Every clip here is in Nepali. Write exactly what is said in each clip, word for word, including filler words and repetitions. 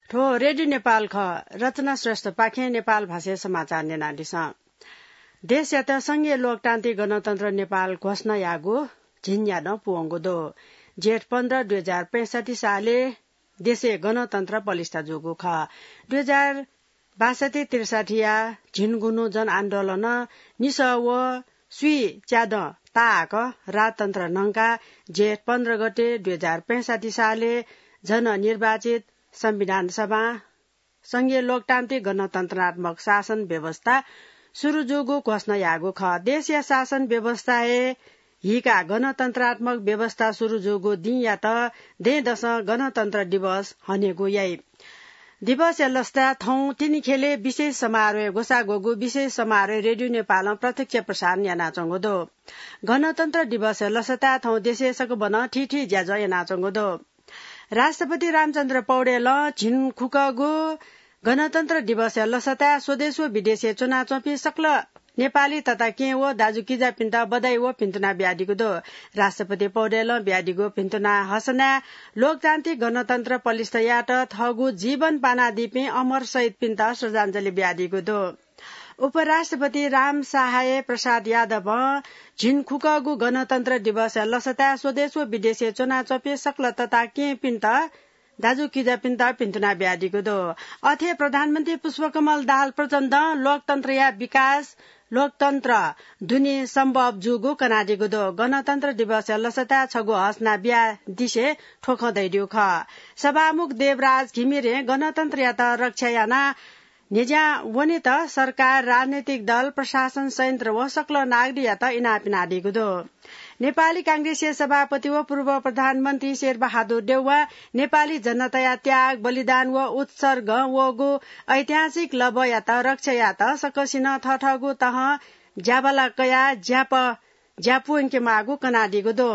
ठो रेडियो नेपाल ख रचना श्रेष्ठ पाखे नेपाल भाषा समाचार नेनाडिस देश यात संघीय लोकतान्त्रिक गणतन्त्र नेपाल घोषणा यागो झिन्या न पुअंगो दो जेठ पन्ध्र दुई हजार पैंसठी साले देशे गणतन्त्र बलिष्ठ जोगो ख दुई हजार बासठी त्रिसाठिया झिनगुनु जन आन्दोलन निस व सुई च्याद ताक राजतन्त्र नंका जेठ पन्ध्र गते दुई हजार पैंसठी साले जन निर्वाचित संविधान सभा संघीय लोकतान्त्रिक गणतन्त्रात्मक शासन व्यवस्था शुरू जोगो घोषणा यागो ख देश या शासन व्यवस्था ए हिका गणतन्त्रात्मक व्यवस्था शुरू जोगो दिन या त दे दश गणतन्त्र दिवस हनेगो याई दिवस या लस्ता थौ तिनी खेले विशेष समारोह गोसागोगो विशेष समारोह रेडियो नेपाल प्रत्यक्ष प्रसारण या नाचंगो दो गणतन्त्र दिवस लसता थौ देशे सक बन ठिठी ज्याज या नाचंगो दो राष्ट्रपति रामचन्द्र पौडेल झिनखुकगो गणतन्त्र दिवस लसता स्वदेश विदेशी चुनाचोपी सक्ल नेपाली तथा के वो दाजु किजा पिन्ता बधाई वो पिन्तुना ब्याडीको दो राष्ट्रपति पौडेल ब्याडीको पिन्तुना हसना लोकतान्त्रिक गणतन्त्र पलिष्ठ याट थगु जीवन पाना दिपे अमर शहीद पिन्ता श्रद्धाञ्जली ब्याडीको दो उपराष्ट्रपति राम सहाय प्रसाद यादव झिनखुकगु गणतन्त्र दिवस लसता स्वदेश विदेशी चुनाचोपी सक्ल तथा के पिन्ता दाजु किजा पिन्ता पिन्तुना ब्याडीको दो अथे प्रधानमन्त्री पुष्पकमल दाहाल प्रचण्ड लोकतन्त्र या विकास लोकतन्त्र दुनी सम्भव जुगु कनाडीको दो गणतन्त्र दिवस लसता छगु हसना ब्या दिशे ठोखदै दिउ ख सभामुख देवराज घिमिरे गणतन्त्र या त रक्षा याना निजा वनि त सरकार राजनैतिक दल प्रशासन संयन्त्र व सक्ल नागरिक या त इनापिना दिएको दो नेपाली कांग्रेसीय सभापति व पूर्व प्रधानमन्त्री शेरबहादुर देउवा नेपाली जनता त्याग बलिदान व उत्सर्ग वगो ऐतिहासिक लब या त रक्षा या त सकसिन थठगु तह ज्याबला कया ज्याप ज्यापुङके मागु कनाडीको दो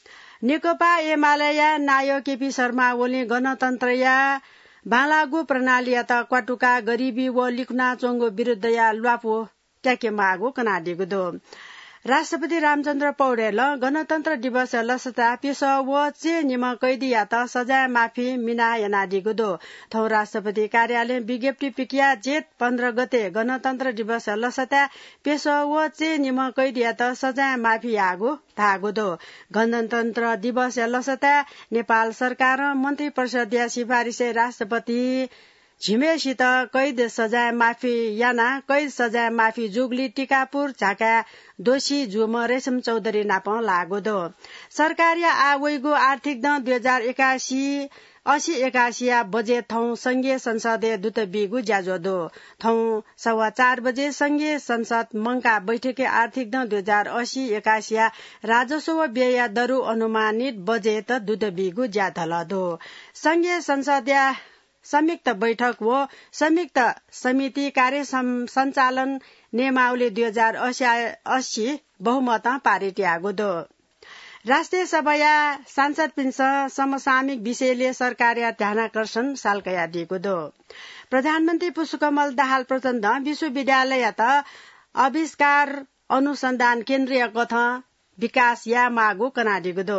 नेकपा एमाले नायो केपी शर्मा ओली गणतन्त्र या बालागु प्रणाली या त क्वाटुका गरीबी व लिखना चोंगो विरुद्ध या ल्वापो ट्याके मागु कनाडीको दो राष्ट्रपति रामचन्द्र पौडेल गणतन्त्र दिवस लसता पेश व चे निम कैदी या त सजाय माफी मिना यनाडीको दो थौ राष्ट्रपति कार्यालय विज्ञप्ति पिकिया जेठ पन्ध्र गते गणतन्त्र दिवस लसता पेश व चे निम कैदी या त सजाय माफी आगो थागो दो गणतन्त्र दिवस लसता नेपाल सरकार मन्त्री परिषद या सिफारिस राष्ट्रपति झिमेसित कैद सजाय माफी याना कैद सजाय माफी जुगली टिकापुर झाका दोषी जुम रेशम चौधरी नाप लागो दो सरकार आवैगो आर्थिक द दुई हजार एकासी असी एकासिया बजे थौ संघीय संसदीय दूत बिगु ज्याजो दो थौ सवा चार बजे संघीय संसद मंका बैठके आर्थिक द दुई हजार असी एकासिया राजस्व व्यय दरु अनुमानित बजे त दूत बिगु ज्याधल दो संघीय संसदीय संयुक्त बैठक व संयुक्त समिति कार्य संचालन नियमावली दुई हजार अस्सी बहुमत पारित आगो दो राष्ट्रिय सभा या सांसद पिंस समसामयिक विषयले सरकार या ध्यानाकर्षण सालकया दिएको दो प्रधानमन्त्री पुष्पकमल दाहाल प्रचण्ड विश्वविद्यालय या त आविष्कार अनुसन्धान केन्द्रीय कथा विकास या मागो कनाडीको दो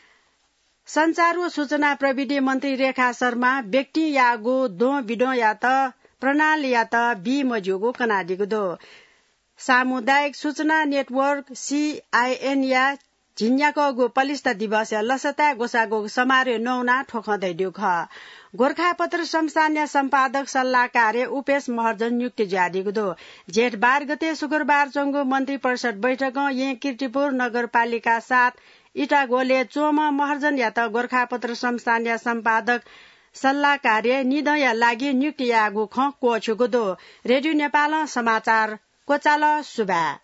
संचार व सूचना प्रविधि मन्त्री रेखा शर्मा व्यक्ति यागो दो बिडो या त प्रणाली या त बी मजुगो कनाडीको दो सामुदायिक सूचना नेटवर्क सीआईएन या झिन्याको पलिष्ठ दिवस या लसता गोसागो समारोह नौना ठोखदै दिउ ख गोर्खापत्र संस्थान या सम्पादक सल्लाहकार उपेश महर्जन नियुक्ति ज्यादिको दो जेठ बाह्र गते शुक्रबार चंगो मन्त्री परिषद बैठक यहाँ किर्तिपुर नगरपालिका सात इटागोले चोम महर्जन या त गोर्खापत्र संस्थान या सम्पादक सल्लाहकार निधय लागि नियुक्ति आगो ख कोछुको दो रेडियो नेपाल समाचार कोचाल सुबा